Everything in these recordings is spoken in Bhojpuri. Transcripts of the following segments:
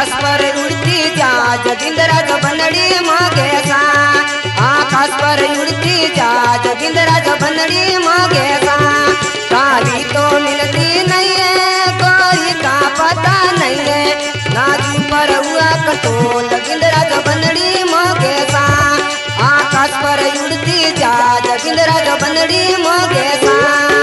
आकाश पर उड़ती जा जोगिंदरा जो बनड़ी मांगे सा। आकाश पर उड़ती जा जोगिंदरा जो बनड़ी मांगे सा। काली तो मिलती नहीं है गोरी का पता नहीं है। नाजू पर हुआ कटोल जोगिंदरा जो बनड़ी मांगे सा। आकाश पर उड़ती जा जोगिंदरा जो बनड़ी मांगे सा।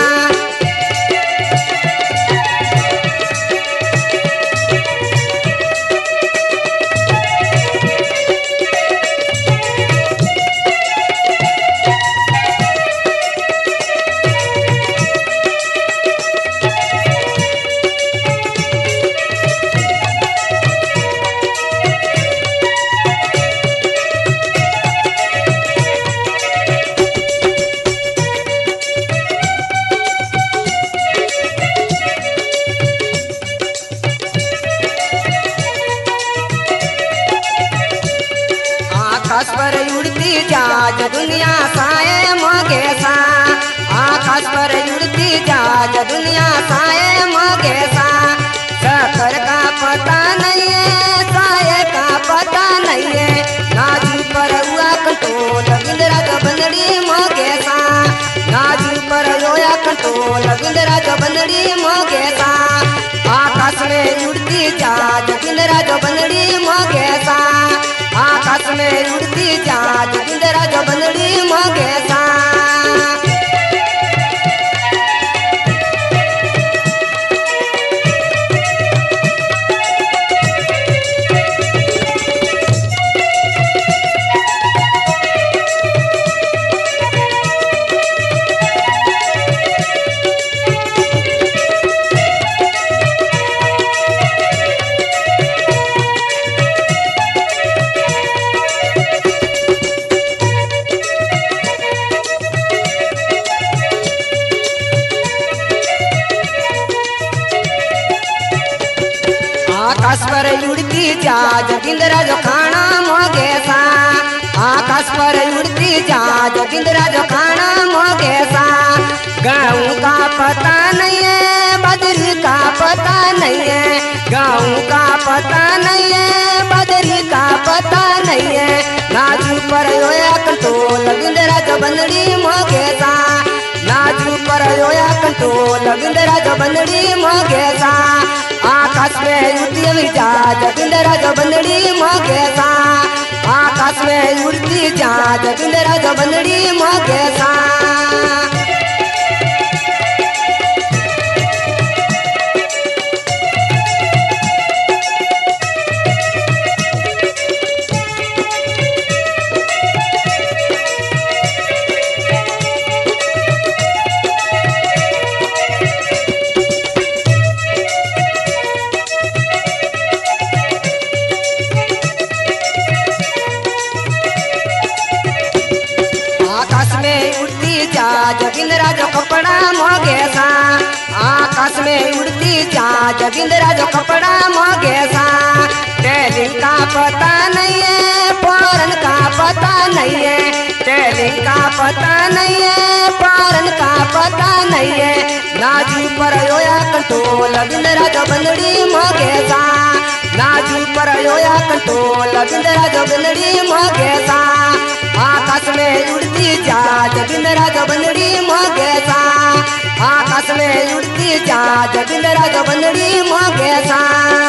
आकाश पर उड़ती जा जो दुनिया साए मांगे सा। आकाश पर उड़ती जा जो दुनिया साए मांगे सा। सफर का पता नहीं है साए का पता नहीं है। नाजू पर हुआ कंटोल जोगिंदरा जो बनड़ी मांगे सा। नाजू पर रोया कंटोल जोगिंदरा जो बनड़ी मांगे सा। आकाश में उड़ती जा जोगिंदरा जो बनड़ी मांगे सा। आकाश में उड़ती जा जोगिंदरा जो बनड़ी मांगे सा। आकाश पर उड़ती जा जोगिंदरा जो खाना मांगे सा। आकाश पर उड़ती जा जोगिंदरा जो खाना मांगे सा। गेहूं का पता नहीं है बजरी का पता नहीं है। गेहूं का पता नहीं है बजरी का पता नहीं है। नाजू पर रोया कंटोल जोगिंदरा जो बनड़ी मांगे सा। नाजू पर रोया कंटोल जोगिंदरा जो बनड़ी मांगे सा। आकाश में उड़ती जा जोगिंदरा जो बनड़ी मांगे सा। आकाश में उड़ती जा जोगिंदरा जो बनड़ी मांगे सा। आकाश में उड़ती जा जोगिंदरा जो कपड़ा मांगे सा। आकाश में उड़ती जा जोगिंदरा जो कपड़ा मांगे सा। टेलिंग का पता नहीं है फौरन का पता नहीं है। टेलिंग का पता नहीं है फौरन का पता नहीं है। नाजू पर रोया कंटोल जोगिंदरा जो बनड़ी मांगे सा। नाजू पर रोया कंटोल जोगिंदरा जो बनड़ी मांगे सा। आकाश में उड़ती जा जोगिंदरा जो बनड़ी मांगे सा। आकाश में उड़ती जा जोगिंदरा जो बनड़ी मांगे सा।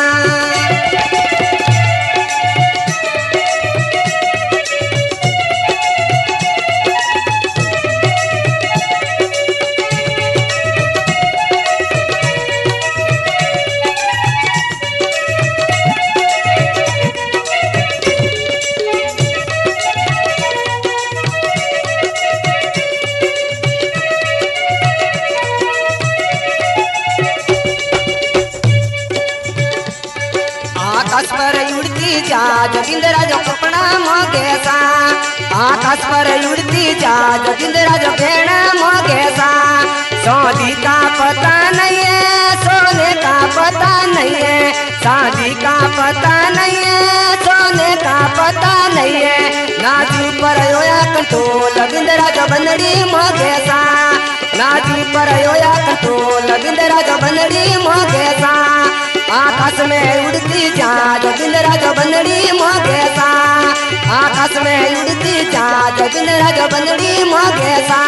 आकाश पर उड़ती जा जोगिंदरा जो कपड़ा मांगे सा। आकाश पर उड़ती जा जोगिंदरा जो गहना मांगे सा। शादी का पता नहीं है सोने का पता नहीं है। शादी का पता नहीं है सोने का पता नहीं है। नाजू पर रोया कंटोल जोगिंदरा जो बनड़ी मांगे सा। नाजू पर रोया कंटोल जोगिंदरा जो बनड़ी मांगे सा। आकाश आकाश में उड़ती जहाज बिंदरा जो बंदड़ी मोगे सा आकाश में उड़ती जहाज बिंदरा जो बंदड़ी मोगे सा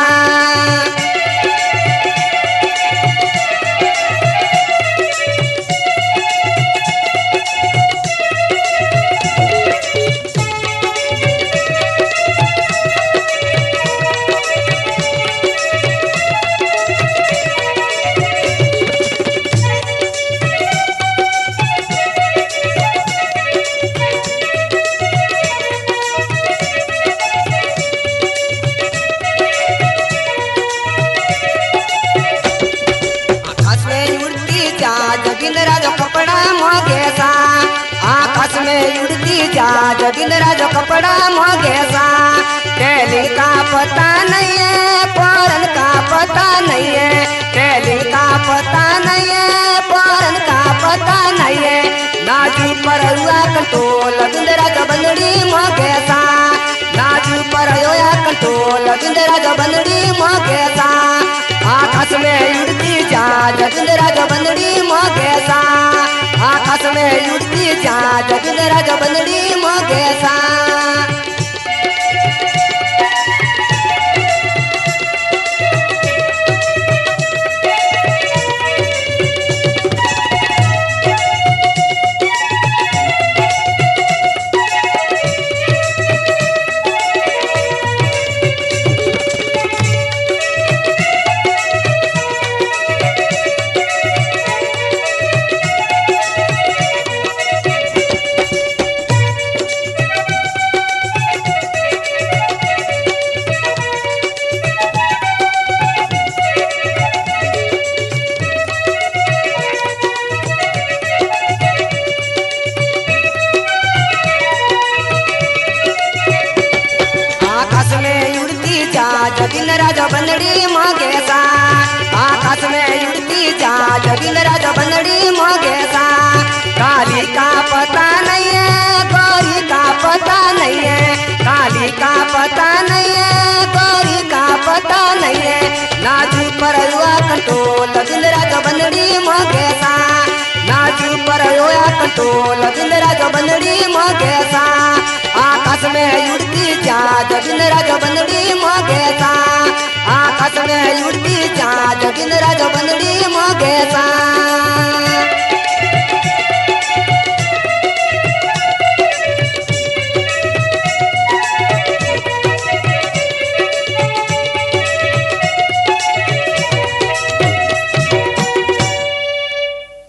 बिंदरा जो कपड़ा मोगे सा आकाश में उड़ती जहाज बिंदरा जो कपड़ा मोगे सा टेली का पता नहीं है पौरन का पता नहीं है टेली का पता नहीं है पौरन का पता नहीं है नाजू पर हुआ कंट्रोल बिंदरा जो बंदड़ी मोगे सा नाजू पर हुआ कंट्रोल बिंदरा जो बंदड़ी मोगे सा आकाश में उड़ती जहाज बिंदरा जो बंदड़ी मोगे सा आकाश में उड़ती जहाज बिंदरा जो बंदड़ी मोगे सा बिंदरा जो बंदड़ी मोगे सा आकाश में उड़ती जहाज बिंदरा जो बंदड़ी मोगे सा काली का पता नहीं है गौरी का पता नहीं है काली का पता नहीं है गौरी का पता नहीं है नाजू पर हुआ कंट्रोल बिंदरा जो बंदड़ी मोगे सा नाजू पर हुआ कंट्रोल बिंदरा जो बंदड़ी मोगे सा आकाश में उड़ती जहाज बिंदरा जो बंदड़ी मोगे सा आकाश में उड़ती जहाज बिंदरा जो बंदड़ी मोगे सा